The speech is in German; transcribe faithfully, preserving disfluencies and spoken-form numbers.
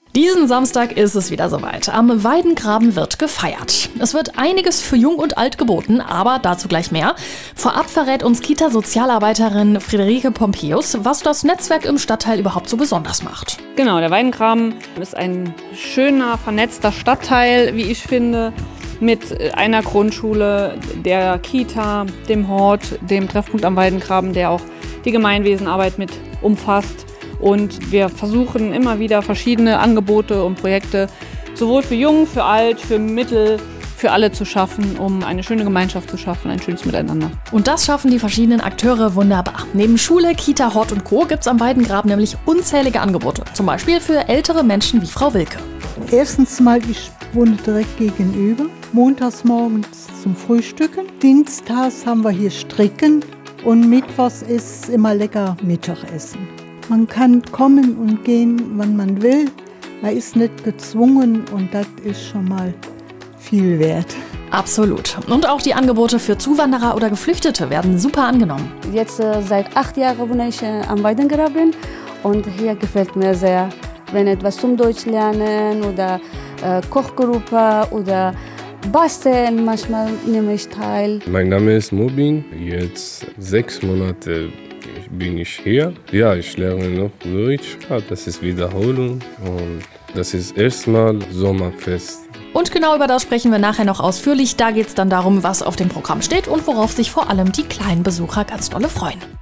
Diesen Samstag ist es wieder soweit. Am Weidengraben wird gefeiert. Es wird einiges für Jung und Alt geboten, aber dazu gleich mehr. Vorab verrät uns Kita-Sozialarbeiterin Friederike Pompeius, was das Netzwerk im Stadtteil überhaupt so besonders macht. Genau, der Weidengraben ist ein schöner, vernetzter Stadtteil, wie ich finde, mit einer Grundschule, der Kita, dem Hort, dem Treffpunkt am Weidengraben, der auch die Gemeinwesenarbeit mit umfasst. Und wir versuchen immer wieder verschiedene Angebote und Projekte sowohl für Jung, für Alt, für Mittel, für alle zu schaffen, um eine schöne Gemeinschaft zu schaffen, ein schönes Miteinander. Und das schaffen die verschiedenen Akteure wunderbar. Neben Schule, Kita, Hort und Co. gibt es am Weidengraben nämlich unzählige Angebote. Zum Beispiel für ältere Menschen wie Frau Wilke. Erstens mal, ich wohne direkt gegenüber. Montags morgens zum Frühstücken. Dienstags haben wir hier Stricken. Und mittwochs ist immer lecker Mittagessen. Man kann kommen und gehen, wann man will. Man ist nicht gezwungen und das ist schon mal viel wert. Absolut. Und auch die Angebote für Zuwanderer oder Geflüchtete werden super angenommen. Jetzt äh, seit acht Jahren wohne ich äh, am Weidengraben und hier gefällt mir sehr, wenn etwas zum Deutsch lernen oder äh, Kochgruppe oder Basteln, manchmal nehme ich teil. Mein Name ist Mubin, jetzt sechs Monate bin ich hier. Ja, ich lerne noch Deutsch. Ja, das ist Wiederholung und das ist erstmal Sommerfest. Und genau über das sprechen wir nachher noch ausführlich. Da geht es dann darum, was auf dem Programm steht und worauf sich vor allem die kleinen Besucher ganz dolle freuen.